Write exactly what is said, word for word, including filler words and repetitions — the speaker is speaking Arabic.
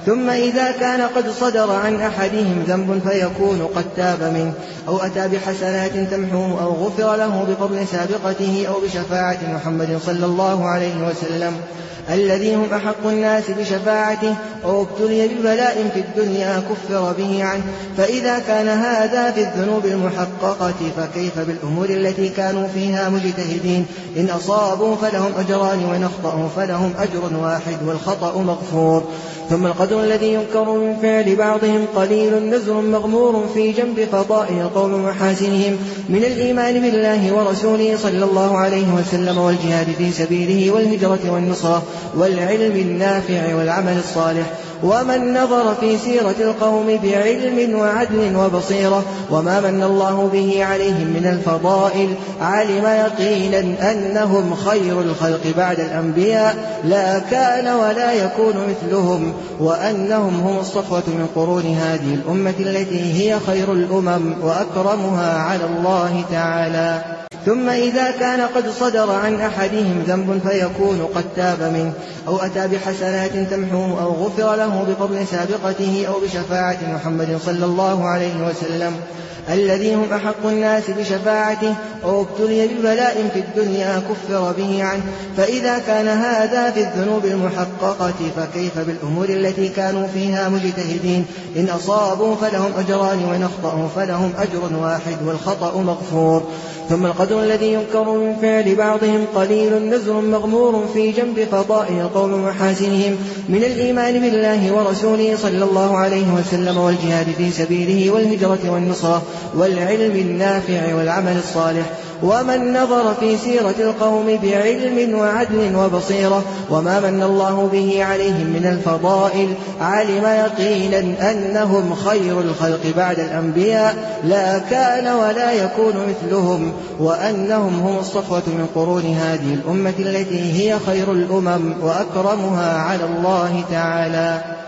ثم إذا كان قد صدر عن أحدهم ذنب فيكون قد تاب منه أو أتى بحسنات تمحوه أو غفر له بفضل سابقته أو بشفاعة محمد صلى الله عليه وسلم الذي هم أحق الناس بشفاعته، أو ابتلي ببلاء في الدنيا كفر به عنه. فإذا كان هذا في الذنوب المحققة فكيف بالأمور التي كانوا فيها مجتهدين؟ إن أصابوا فلهم أجران وإن أخطأوا فلهم أجر واحد والخطأ مغفور. ثم القدر الذي ينكر من فعل بعضهم قليل نزر مغمور في جنب فضائل القوم ومحاسنهم من الإيمان بالله ورسوله صلى الله عليه وسلم والجهاد في سبيله والهجرة والنصرة والعلم النافع والعمل الصالح. ومن نظر في سيرة القوم بعلم وعدل وبصيرة وما من الله به عليهم من الفضائل علم يقينا أنهم خير الخلق بعد الأنبياء لا كان ولا يكون مثلهم، وأنهم هم الصفوة من قرون هذه الأمة التي هي خير الأمم وأكرمها على الله تعالى. ثم إذا كان قد صدر عن أحدهم ذنب فيكون قد تاب منه أو أتى بحسنات تمحوه أو غفر له بفضل سابقته أو بشفاعة محمد صلى الله عليه وسلم الذي هم أحق الناس بشفاعته، أو ابتلي ببلاء في الدنيا كفر به عنه. فإذا كان هذا في الذنوب المحققة فكيف بالأمور التي كانوا فيها مجتهدين؟ إن أصابوا فلهم أجران وإن أخطأوا فلهم أجر واحد والخطأ مغفور. ثم القدر الذي ينكر من فعل بعضهم قليل نزر مغمور في جنب فضائل القوم ومحاسنهم من الإيمان بالله ورسوله صلى الله عليه وسلم والجهاد في سبيله والهجرة والنصرة والعلم النافع والعمل الصالح. ومن نظر في سيرة القوم بعلم وعدل وبصيرة وما من الله به عليهم من الفضائل علم يقينا أنهم خير الخلق بعد الأنبياء لا كان ولا يكون مثلهم، وأنهم هم الصفوة من قرون هذه الأمة التي هي خير الأمم وأكرمها على الله تعالى.